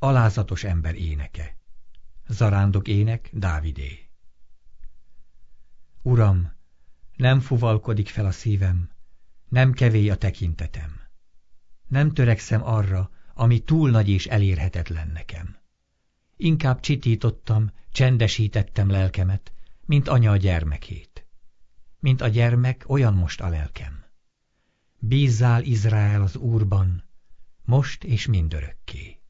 alázatos ember éneke. Zarándok ének, Dávidé. Uram, nem fuvalkodik fel a szívem, nem kevély a tekintetem. Nem törekszem arra, ami túl nagy és elérhetetlen nekem. Inkább csitítottam, csendesítettem lelkemet, mint anya a gyermekét. Mint a gyermek, olyan most a lelkem. Bízzál, Izrael, az Úrban, most és mindörökké.